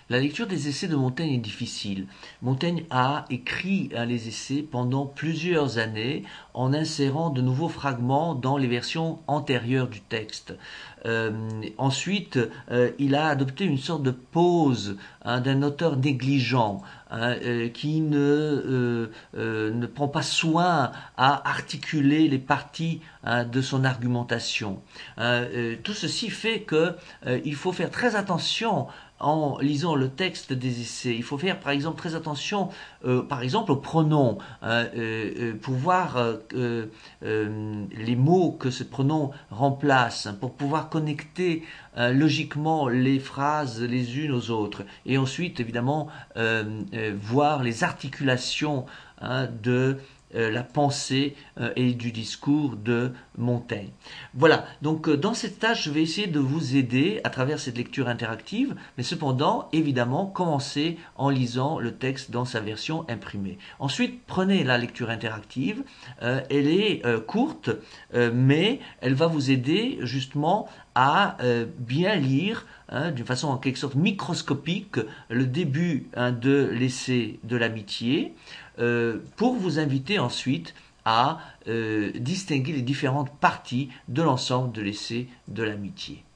La lecture des essais de Montaigne est difficile. Montaigne a écrit les essais pendant plusieurs années en insérant de nouveaux fragments dans les versions antérieures du texte. Ensuite, il a adopté une sorte de pose d'un auteur négligent qui ne prend pas soin à articuler les parties de son argumentation. Tout ceci fait que il faut faire très attention en lisant le texte des essais. Il faut faire par exemple très attention par exemple aux pronoms pour voir les mots que ce pronom remplace, pour pouvoir connecter logiquement les phrases les unes aux autres. Et ensuite évidemment voir les articulations de la pensée et du discours de Montaigne. Voilà, donc dans cette tâche, je vais essayer de vous aider à travers cette lecture interactive, mais cependant, évidemment, commencez en lisant le texte dans sa version imprimée. Ensuite, prenez la lecture interactive, elle est courte, mais elle va vous aider justement à bien lire d'une façon en quelque sorte microscopique le début de l'essai de l'amitié pour vous inviter ensuite à distinguer les différentes parties de l'ensemble de l'essai de l'amitié.